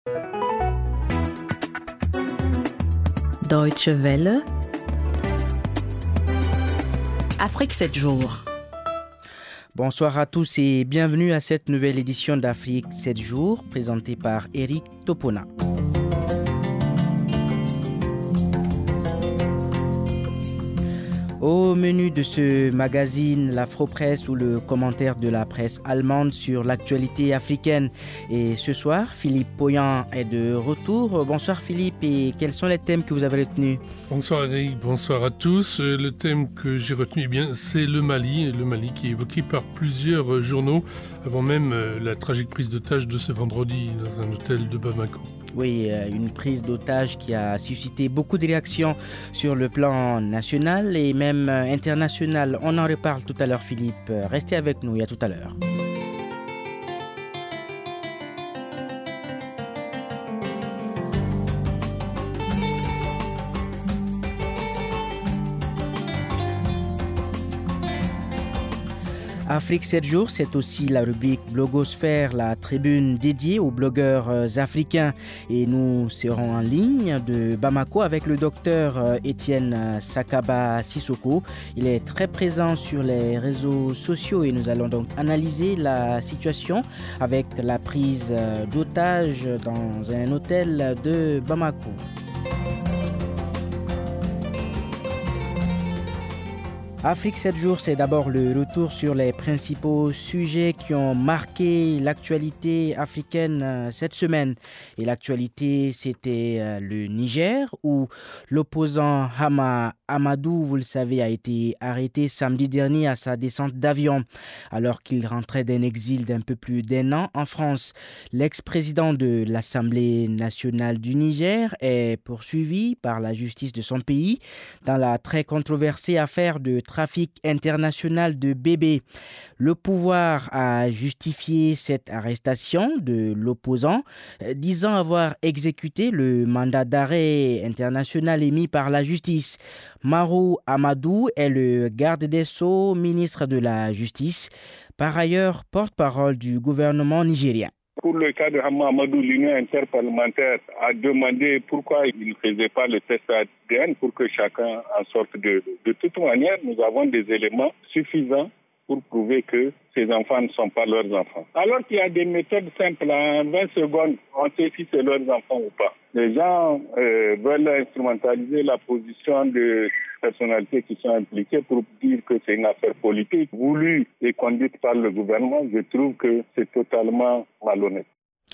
Deutsche Welle, Afrique 7 jours. Bonsoir à tous et bienvenue à cette nouvelle édition d'Afrique 7 jours, présentée par Eric Topona. Au menu de ce magazine, l'Afro-Presse ou le commentaire de la presse allemande sur l'actualité africaine. Et ce soir, Philippe Poyan est de retour. Bonsoir Philippe, et quels sont les thèmes que vous avez retenus? Bonsoir Eric, bonsoir à tous. Le thème que j'ai retenu, c'est le Mali qui est évoqué par plusieurs journaux avant même la tragique prise d'otage de ce vendredi dans un hôtel de Bamako. Oui, une prise d'otage qui a suscité beaucoup de réactions sur le plan national et même international. On en reparle tout à l'heure, Philippe. Restez avec nous et à tout à l'heure. Afrique 7 jours, c'est aussi la rubrique Blogosphère, la tribune dédiée aux blogueurs africains. Et nous serons en ligne de Bamako avec le docteur Étienne Sakaba Sissoko. Il est très présent sur les réseaux sociaux et nous allons donc analyser la situation avec la prise d'otages dans un hôtel de Bamako. Afrique 7 jours, c'est d'abord le retour sur les principaux sujets qui ont marqué l'actualité africaine cette semaine. Et l'actualité, c'était le Niger, où l'opposant Hama Amadou, vous le savez, a été arrêté samedi dernier à sa descente d'avion, alors qu'il rentrait d'un exil d'un peu plus d'un an en France. L'ex-président de l'Assemblée nationale du Niger est poursuivi par la justice de son pays dans la très controversée affaire de trafic international de bébés. Le pouvoir a justifié cette arrestation de l'opposant, disant avoir exécuté le mandat d'arrêt international émis par la justice. Marou Amadou est le garde des Sceaux, ministre de la Justice, par ailleurs porte-parole du gouvernement nigérien. Pour le cas de Hama Amadou, l'Union interparlementaire a demandé pourquoi il ne faisait pas le test ADN pour que chacun en sorte de toute manière, nous avons des éléments suffisants pour prouver que ces enfants ne sont pas leurs enfants. Alors qu'il y a des méthodes simples, en 20 secondes, on sait si c'est leurs enfants ou pas. Les gens veulent instrumentaliser la position de personnalités qui sont impliquées pour dire que c'est une affaire politique voulue et conduite par le gouvernement. Je trouve que c'est totalement malhonnête.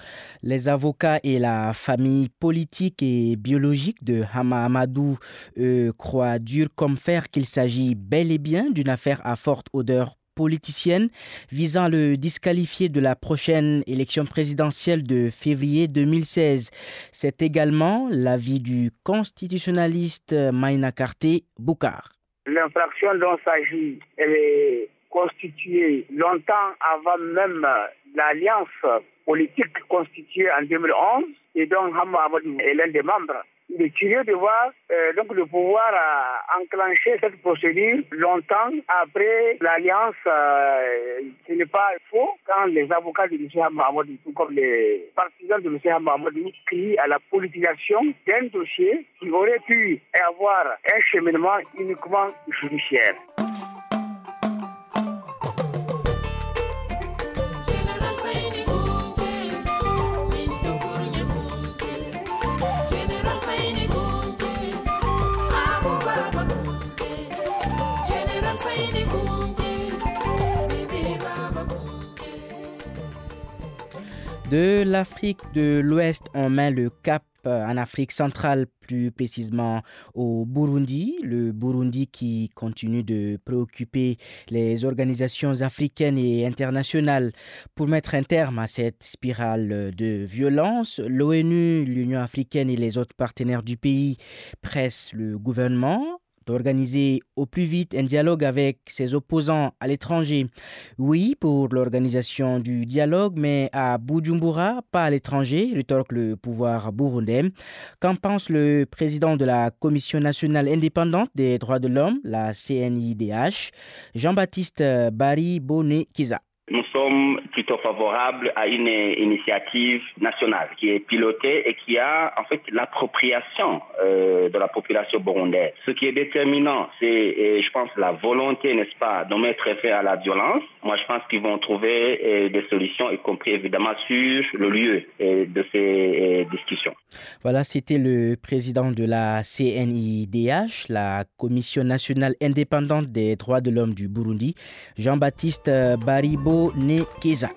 Les avocats et la famille politique et biologique de Hama Amadou croient dur comme fer qu'il s'agit bel et bien d'une affaire à forte odeur politicienne visant à le disqualifier de la prochaine élection présidentielle de février 2016. C'est également l'avis du constitutionnaliste Maïna Karté Boukar. L'infraction dont il s'agit, elle est constituée longtemps avant même l'alliance politique constituée en 2011 et dont Hama Amadou est l'un des membres. Il est curieux de voir donc le pouvoir a enclenché cette procédure longtemps après l'alliance. Ce n'est pas faux quand les avocats de M. Hama Amadou, tout comme les partisans de M. Hama Amadou, crient à la politisation d'un dossier qui aurait pu avoir un cheminement uniquement judiciaire. De l'Afrique de l'Ouest, on met le cap en Afrique centrale, plus précisément au Burundi. Le Burundi qui continue de préoccuper les organisations africaines et internationales. Pour mettre un terme à cette spirale de violence, l'ONU, l'Union africaine et les autres partenaires du pays pressent le gouvernement d'organiser au plus vite un dialogue avec ses opposants à l'étranger. Oui, pour l'organisation du dialogue, mais à Bujumbura, pas à l'étranger, rétorque le pouvoir burundais. Qu'en pense le président de la Commission nationale indépendante des droits de l'homme, la CNIDH, Jean-Baptiste Bari Boné Kiza? Nous sommes plutôt favorables à une initiative nationale qui est pilotée et qui a en fait l'appropriation de la population burundaise. Ce qui est déterminant, c'est, je pense, la volonté, n'est-ce pas, de mettre fin à la violence. Moi, je pense qu'ils vont trouver des solutions, y compris évidemment sur le lieu de ces discussions. Voilà, c'était le président de la CNIDH, la Commission nationale indépendante des droits de l'homme du Burundi, Jean-Baptiste Baribo Nekeza.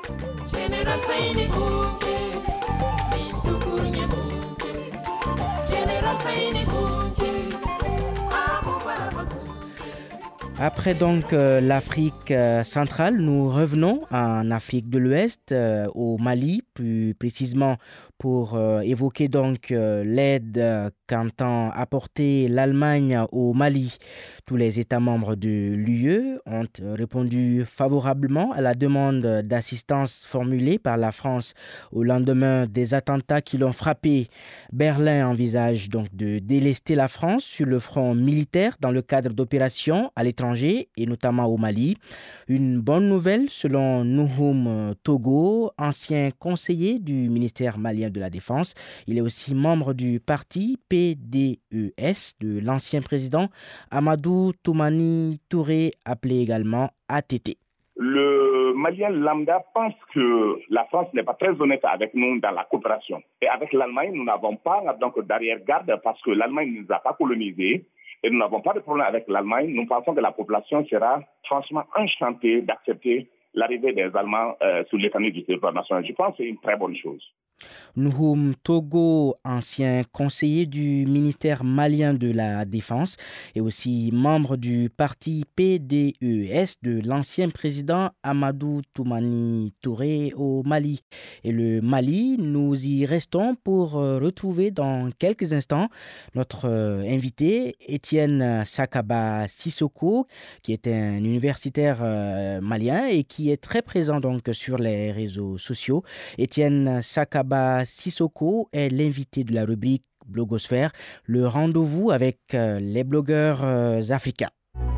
Après donc l'Afrique centrale, nous revenons en Afrique de l'Ouest, au Mali, plus précisément pour évoquer donc l'aide qu'entend apporter l'Allemagne au Mali. Tous les États membres de l'UE ont répondu favorablement à la demande d'assistance formulée par la France au lendemain des attentats qui l'ont frappé. Berlin envisage donc de délester la France sur le front militaire dans le cadre d'opérations à l'étranger et notamment au Mali. Une bonne nouvelle selon Nouhoum Togo, ancien conseiller du ministère malien de la Défense. Il est aussi membre du parti PDES de l'ancien président Amadou Toumani Touré, appelé également ATT. Le Malien lambda pense que la France n'est pas très honnête avec nous dans la coopération. Et avec l'Allemagne, nous n'avons pas donc d'arrière-garde parce que l'Allemagne ne nous a pas colonisés. Et nous n'avons pas de problème avec l'Allemagne. Nous pensons que la population sera franchement enchantée d'accepter l'arrivée des Allemands sur l'étendue du territoire national. Je pense que c'est une très bonne chose. Nouhoum Togo, ancien conseiller du ministère malien de la Défense et aussi membre du parti PDES de l'ancien président Amadou Toumani Touré au Mali. Et le Mali, nous y restons pour retrouver dans quelques instants notre invité Étienne Sakaba Sissoko, qui est un universitaire malien et qui est très présent donc sur les réseaux sociaux. Étienne Sakaba Sissoko est l'invité de la rubrique Blogosphère, le rendez-vous avec les blogueurs africains.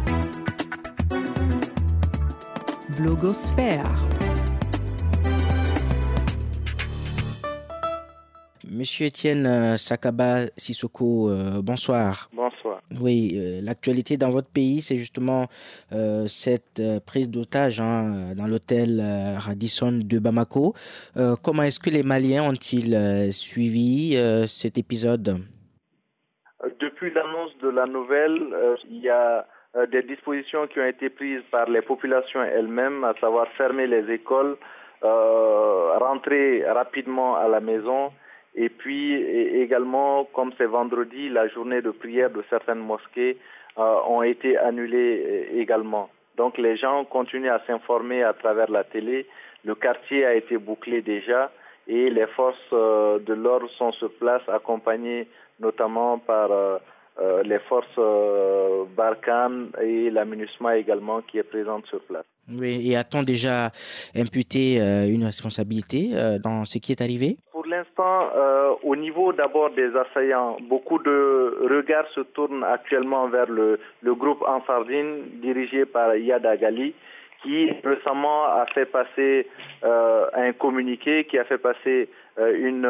Blogosphère. Monsieur Étienne Sakaba Sissoko, bonsoir. Bonsoir. Oui, l'actualité dans votre pays, c'est justement cette prise d'otage dans l'hôtel Radisson de Bamako. Comment est-ce que les Maliens ont-ils suivi cet épisode? Depuis l'annonce de la nouvelle, il y a des dispositions qui ont été prises par les populations elles-mêmes, à savoir fermer les écoles, rentrer rapidement à la maison. Et puis également, comme c'est vendredi, la journée de prière de certaines mosquées ont été annulées également. Donc les gens continuent à s'informer à travers la télé. Le quartier a été bouclé déjà et les forces de l'ordre sont sur place, accompagnées notamment par les forces Barkhane et la MINUSMA également qui est présente sur place. Oui, et a-t-on déjà imputé une responsabilité dans ce qui est arrivé? Pour l'instant, au niveau d'abord des assaillants, beaucoup de regards se tournent actuellement vers le groupe Ansardine dirigé par Iyad Agali, qui récemment a fait passer un communiqué, qui a fait passer une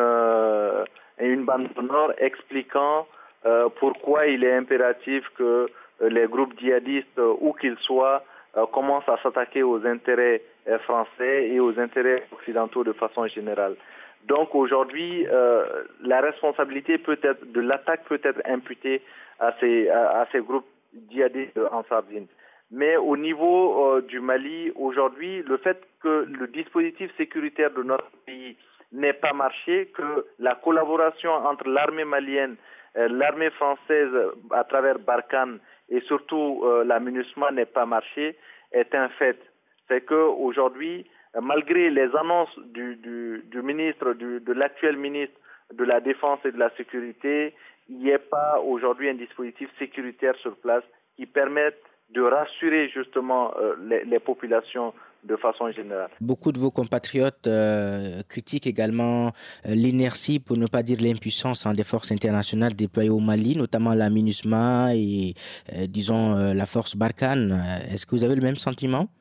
bande sonore expliquant pourquoi il est impératif que les groupes djihadistes, où qu'ils soient, commencent à s'attaquer aux intérêts français et aux intérêts occidentaux de façon générale. Donc aujourd'hui, la responsabilité de l'attaque peut être imputée à ces groupes djihadistes en Sardine. Mais au niveau du Mali, aujourd'hui, le fait que le dispositif sécuritaire de notre pays n'ait pas marché, que la collaboration entre l'armée malienne, l'armée française à travers Barkhane et surtout la MINUSMA n'ait pas marché, est un fait. C'est qu'aujourd'hui, malgré les annonces du ministre, de l'actuel ministre de la Défense et de la Sécurité, il n'y a pas aujourd'hui un dispositif sécuritaire sur place qui permette de rassurer justement les populations de façon générale. Beaucoup de vos compatriotes critiquent également l'inertie, pour ne pas dire l'impuissance des forces internationales déployées au Mali, notamment la MINUSMA et, disons, la force Barkhane. Est-ce que vous avez le même sentiment? Absolument.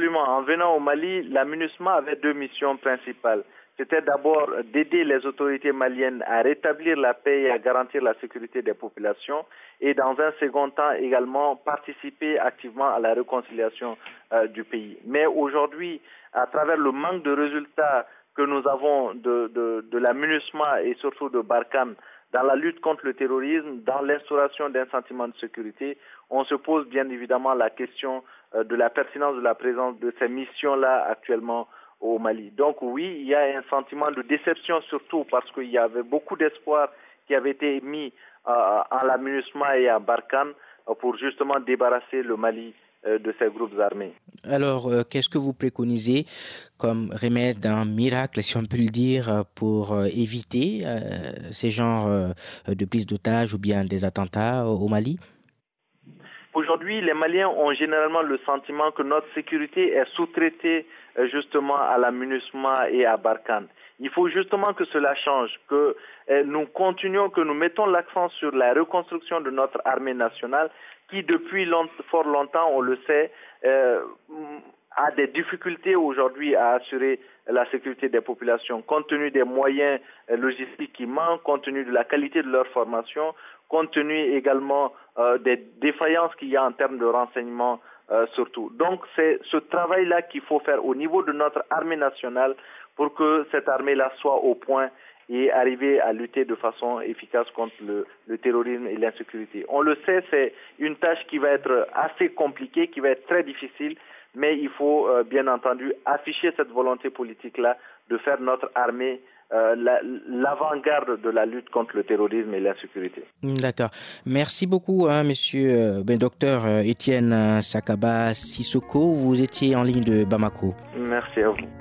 Absolument. En venant au Mali, la MINUSMA avait 2 missions principales. C'était d'abord d'aider les autorités maliennes à rétablir la paix et à garantir la sécurité des populations et dans un second temps également participer activement à la réconciliation du pays. Mais aujourd'hui, à travers le manque de résultats que nous avons de la MINUSMA et surtout de Barkhane dans la lutte contre le terrorisme, dans l'instauration d'un sentiment de sécurité, on se pose bien évidemment la question de la pertinence de la présence de ces missions-là actuellement au Mali. Donc oui, il y a un sentiment de déception surtout parce qu'il y avait beaucoup d'espoir qui avait été mis en la MINUSMA et à Barkhane pour justement débarrasser le Mali de ces groupes armés. Alors, qu'est-ce que vous préconisez comme remède, un miracle, si on peut le dire, pour éviter ces genres de prise d'otages ou bien des attentats au Mali? Aujourd'hui, les Maliens ont généralement le sentiment que notre sécurité est sous-traitée justement à la MINUSMA et à Barkhane. Il faut justement que cela change, que nous continuons, que nous mettons l'accent sur la reconstruction de notre armée nationale qui, depuis fort longtemps, on le sait, a des difficultés aujourd'hui à assurer la sécurité des populations, compte tenu des moyens logistiques qui manquent, compte tenu de la qualité de leur formation, compte tenu également des défaillances qu'il y a en termes de renseignement surtout. Donc c'est ce travail-là qu'il faut faire au niveau de notre armée nationale pour que cette armée-là soit au point et arriver à lutter de façon efficace contre le terrorisme et l'insécurité. On le sait, c'est une tâche qui va être assez compliquée, qui va être très difficile, mais il faut bien entendu afficher cette volonté politique-là de faire notre armée l'avant-garde de la lutte contre le terrorisme et l'insécurité. D'accord. Merci beaucoup, monsieur docteur Étienne Sakaba Sissoko. Vous étiez en ligne de Bamako. Merci à vous.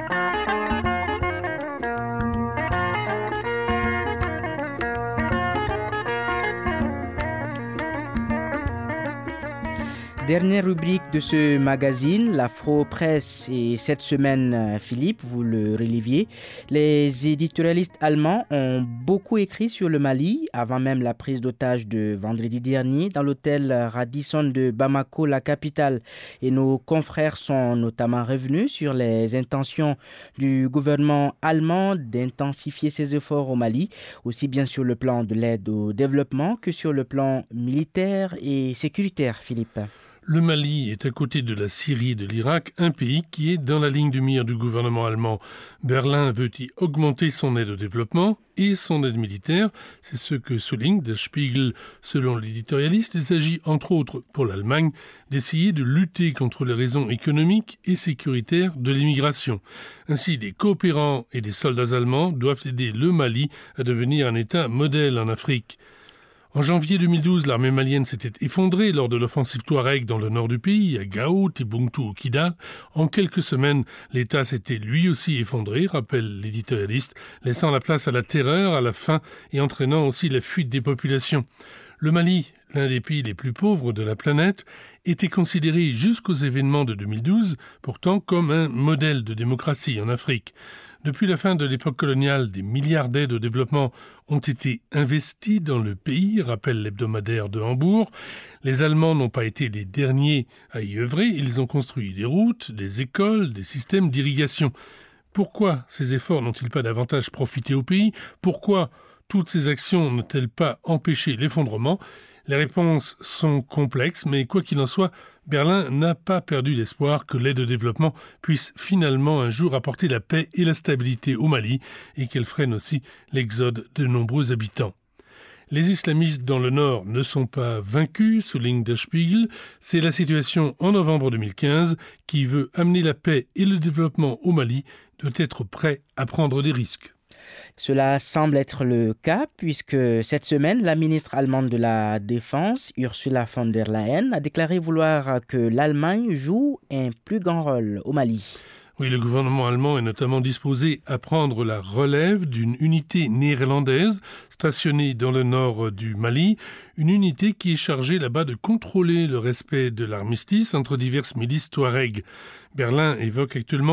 Dernière rubrique de ce magazine, l'Afro-Presse, et cette semaine, Philippe, vous le releviez, les éditorialistes allemands ont beaucoup écrit sur le Mali avant même la prise d'otage de vendredi dernier dans l'hôtel Radisson de Bamako, la capitale. Et nos confrères sont notamment revenus sur les intentions du gouvernement allemand d'intensifier ses efforts au Mali, aussi bien sur le plan de l'aide au développement que sur le plan militaire et sécuritaire, Philippe. Le Mali est à côté de la Syrie et de l'Irak, un pays qui est dans la ligne de mire du gouvernement allemand. Berlin veut y augmenter son aide au développement et son aide militaire. C'est ce que souligne Der Spiegel. Selon l'éditorialiste, il s'agit entre autres pour l'Allemagne d'essayer de lutter contre les raisons économiques et sécuritaires de l'immigration. Ainsi, des coopérants et des soldats allemands doivent aider le Mali à devenir un État modèle en Afrique. En janvier 2012, l'armée malienne s'était effondrée lors de l'offensive Touareg dans le nord du pays, à Gao, Timbuktu ou Kidal. En quelques semaines, l'État s'était lui aussi effondré, rappelle l'éditorialiste, laissant la place à la terreur, à la faim et entraînant aussi la fuite des populations. Le Mali, l'un des pays les plus pauvres de la planète, était considéré jusqu'aux événements de 2012, pourtant comme un modèle de démocratie en Afrique. Depuis la fin de l'époque coloniale, des milliards d'aides au développement ont été investis dans le pays, rappelle l'hebdomadaire de Hambourg. Les Allemands n'ont pas été les derniers à y œuvrer, ils ont construit des routes, des écoles, des systèmes d'irrigation. Pourquoi ces efforts n'ont-ils pas davantage profité au pays ? Pourquoi toutes ces actions n'ont-elles pas empêché l'effondrement ? Les réponses sont complexes, mais quoi qu'il en soit, Berlin n'a pas perdu l'espoir que l'aide au développement puisse finalement un jour apporter la paix et la stabilité au Mali et qu'elle freine aussi l'exode de nombreux habitants. Les islamistes dans le nord ne sont pas vaincus, souligne Der Spiegel. C'est la situation en novembre 2015 qui veut amener la paix et le développement au Mali, doit être prêt à prendre des risques. Cela semble être le cas puisque cette semaine, la ministre allemande de la Défense, Ursula von der Leyen, a déclaré vouloir que l'Allemagne joue un plus grand rôle au Mali. Oui, le gouvernement allemand est notamment disposé à prendre la relève d'une unité néerlandaise stationnée dans le nord du Mali, une unité qui est chargée là-bas de contrôler le respect de l'armistice entre diverses milices touareg. Berlin évoque actuellement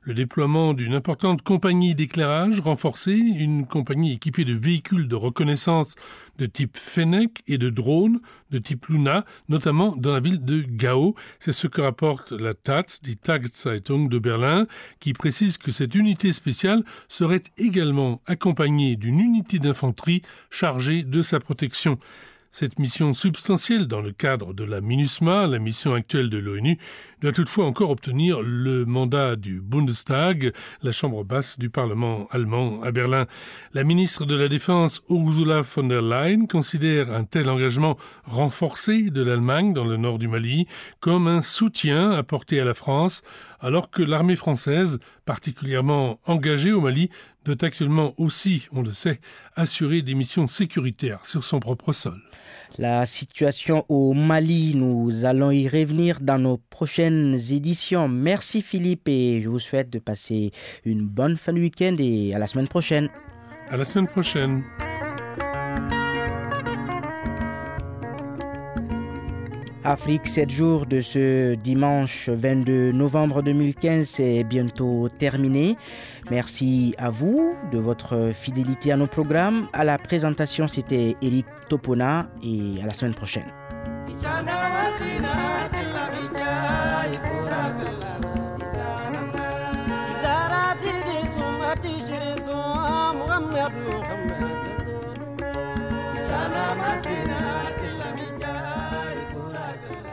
le déploiement d'une importante compagnie d'éclairage renforcée, une compagnie équipée de véhicules de reconnaissance de type Fennec et de drones de type Luna, notamment dans la ville de Gao. C'est ce que rapporte la Taz, die Tageszeitung de Berlin, qui précise que cette unité spéciale serait également accompagnée d'une unité d'infanterie chargée de sa protection. Cette mission substantielle dans le cadre de la MINUSMA, la mission actuelle de l'ONU, doit toutefois encore obtenir le mandat du Bundestag, la chambre basse du Parlement allemand à Berlin. La ministre de la Défense, Ursula von der Leyen, considère un tel engagement renforcé de l'Allemagne dans le nord du Mali comme un soutien apporté à la France, alors que l'armée française, particulièrement engagée au Mali, doit actuellement aussi, on le sait, assurer des missions sécuritaires sur son propre sol. La situation au Mali, nous allons y revenir dans nos prochaines éditions. Merci Philippe et je vous souhaite de passer une bonne fin de week-end et à la semaine prochaine. À la semaine prochaine. Afrique 7 jours de ce dimanche 22 novembre 2015 est bientôt terminé. Merci à vous de votre fidélité à nos programmes. À la présentation, c'était Eric Topona et à la semaine prochaine. Sana masina illa mija ifura